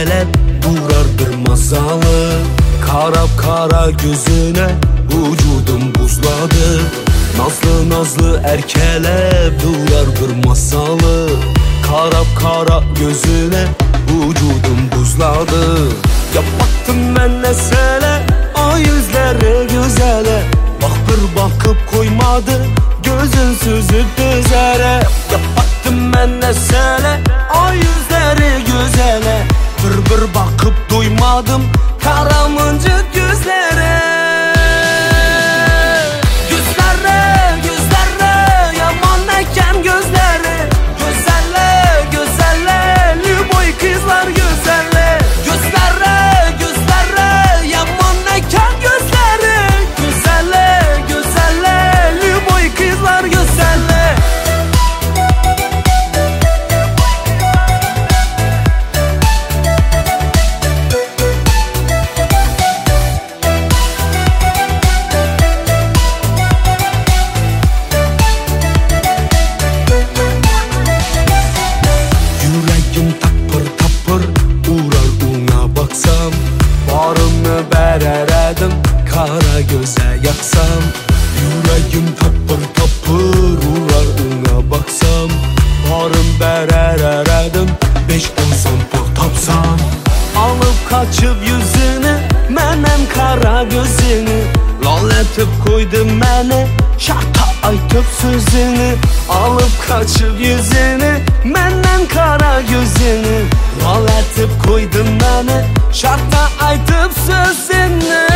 erkelep durar bir masalı. Karab kara gözüne vücudum buzladı. Nazlı nazlı erkelep durar bir masalı. Karab kara gözüne vücudum buzladı. Ya baktım ben nesele, o yüzlere güzele. Bak bir bakıp koymadı, gözün süzüp düzere. Ya baktım ben nesele, o yüzlere güzele. Bir bakıp duymadım karamıncık gözlere. Gözlere, gözlere, yaman eken gözlere. Gözelle, gözelle, lüboy kızlar gözelle. Gözlere, gözlere, yaman eken gözlere. Gözelle, gözelle, lüboy kızlar gözelle. Bereredim kara göze yaksam. Yüreğim tapır tapır uğrar ona baksam. Varım bereredim 5-10 sampul tapsam. Alıp kaçıp yüzünü, menem kara gözünü. Lal etip koydum məni, şarta aytıp sözünü. Alıp kaçıp yüzünü, menem kara gözünü. Lal etip koydum məni, şarta aytıp sözünü.